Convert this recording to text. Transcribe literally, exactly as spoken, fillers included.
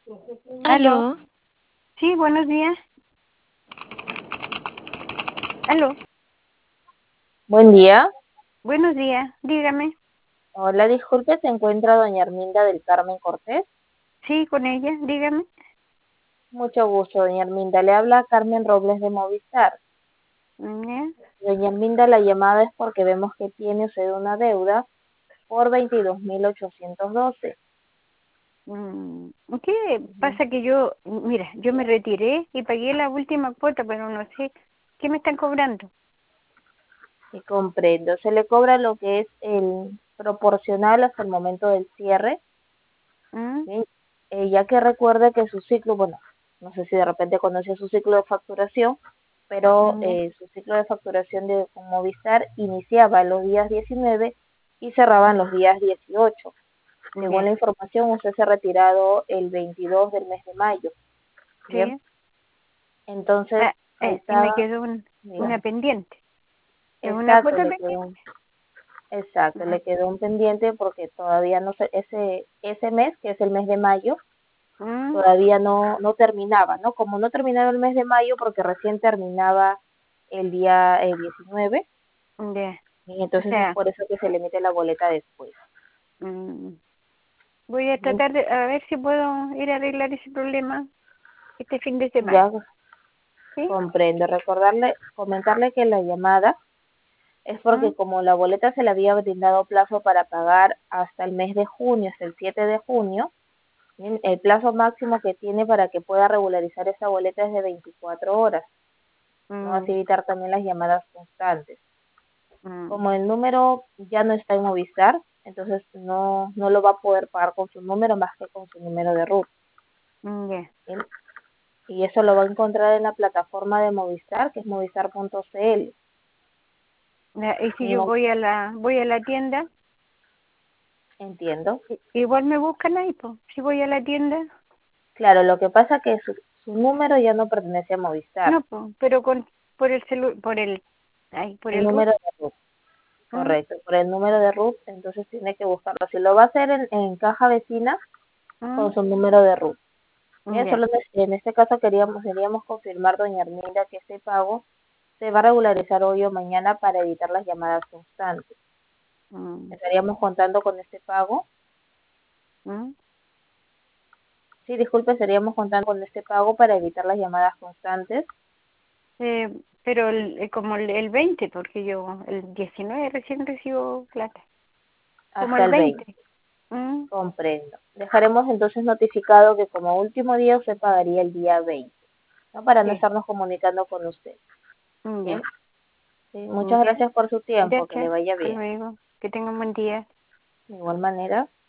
Aló, Aló, sí, buenos días. Aló, buen día. buenos días, dígame. Hola, disculpe, ¿se encuentra doña Arminda del Carmen Cortés? Sí, con ella, dígame. Mucho gusto, doña Arminda. Le habla Carmen Robles de Movistar. Mm, ya. Doña Arminda, la llamada es porque vemos que tiene usted una deuda por veintidós mil ochocientos doce. Mm, ¿qué Ujú. pasa que yo, mira, yo me retiré y pagué la última cuota, pero no sé qué me están cobrando? Y comprendo. Se le cobra lo que es el proporcional hasta el momento del cierre, Mm, ¿sí? Eh, ya que recuerde que su ciclo, bueno, no sé si de repente conoce su ciclo de facturación, pero mm, ya, eh, su ciclo de facturación de con Movistar iniciaba los días diecinueve y cerraban los días dieciocho. Según ya, la información, usted se ha retirado el veintidós del mes de mayo, ¿bien? sí. Entonces, Ah, ahí eh, y me está, quedó un- una dígame. pendiente. ¿Es una Exacto, cuota le quedó pendiente? un, exacto, Mm, le quedó un pendiente porque todavía no se, ese, ese mes, que es el mes de mayo, mm, todavía no, no terminaba, ¿no? Como no terminaba el mes de mayo porque recién terminaba el día eh, diecinueve, ya. y O entonces es sea, por eso que se le emite la boleta después. mm, voy a Bien, tratar de, a ver si puedo ir a arreglar ese problema este fin de semana. ya ¿Sí? comprendo. Recordarle, comentarle que la llamada es porque ¿Mm? como la boleta se le había brindado plazo para pagar hasta el mes de junio, hasta el siete de junio, bien, el plazo máximo que tiene para que pueda regularizar esa boleta es de veinticuatro horas, ¿no? Así Mm, evitar también las llamadas constantes. mm, Como el número ya no está en Movistar, entonces no, no lo va a poder pagar con su número más que con su número de RUT. mm, ya. ¿Bien? Y eso lo va a encontrar en la plataforma de Movistar, que es movistar punto c l. Ya, y si yo No voy a la voy a la tienda, entiendo. i- igual me buscan ahí, pues. Si voy a la tienda, Claro, lo que pasa es que su, su número ya no pertenece a Movistar, no, pues, pero con por el celu, por el, ay, por el el root. número de RUT, Mm, correcto, por el número de RUT, entonces tiene que buscarlo. Si lo va a hacer en, en caja vecina, mm, con su número de RUT. Bien, ya. solo en en este caso queríamos, queríamos confirmar, doña Arminda, que este pago se va a regularizar hoy o mañana para evitar las llamadas constantes. Mm, Estaríamos contando con este pago. mm. Sí, disculpe, estaríamos contando con este pago para evitar las llamadas constantes Eh, pero el, eh, como el, el veinte, porque yo el diecinueve recién recibo plata. Como hasta el el veinte. veinte. Mm, Comprendo. Dejaremos entonces notificado que como último día usted pagaría el día veinte, ¿no? Para no sí, estarnos comunicando con usted. mm, Bien. ya. Sí, muchas Ya. gracias por su tiempo. Que le Gracias. vaya Hasta bien. luego. Que tenga un buen día. De igual manera.